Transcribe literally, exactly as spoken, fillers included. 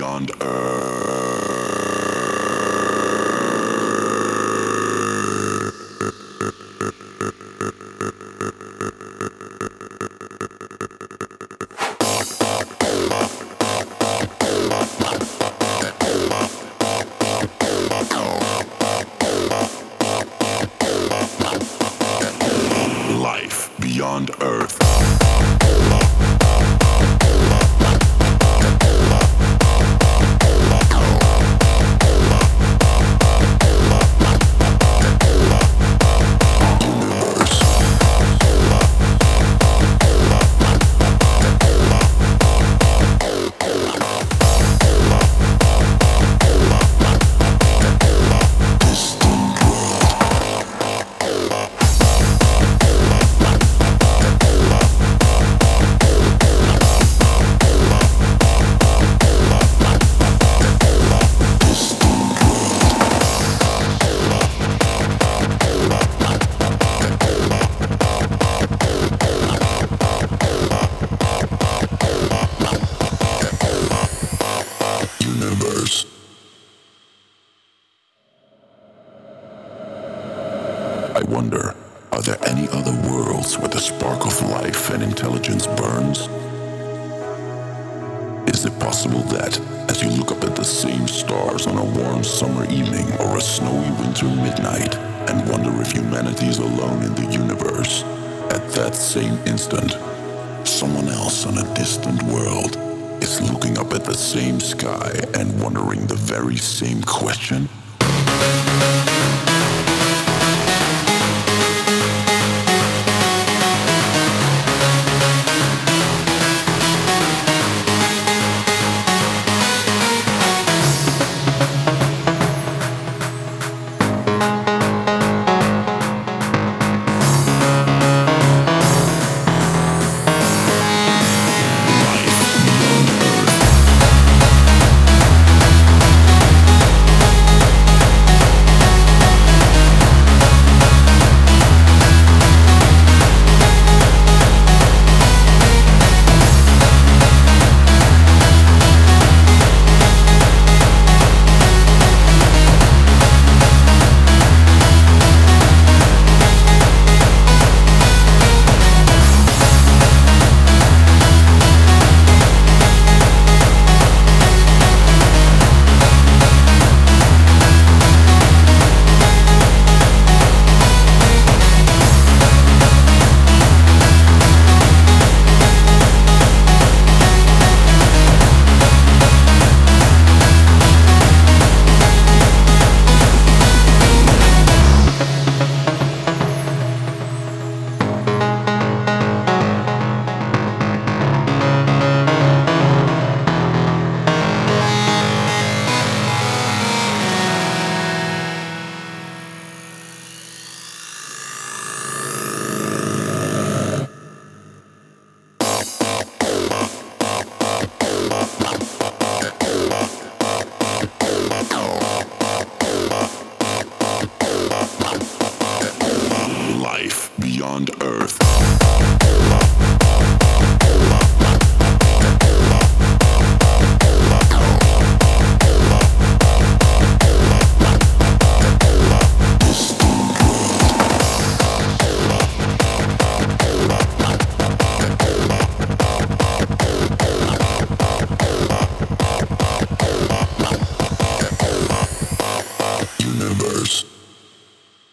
beyond Earth. Life beyond Earth. Universe. I wonder, are there any other worlds where the spark of life and intelligence burns? Is it possible that, as you look up at the same stars on a warm summer evening or a snowy winter midnight, and wonder if humanity is alone in the universe, at that same instant, someone else on a distant world is looking up at the same sky and wondering the very same question?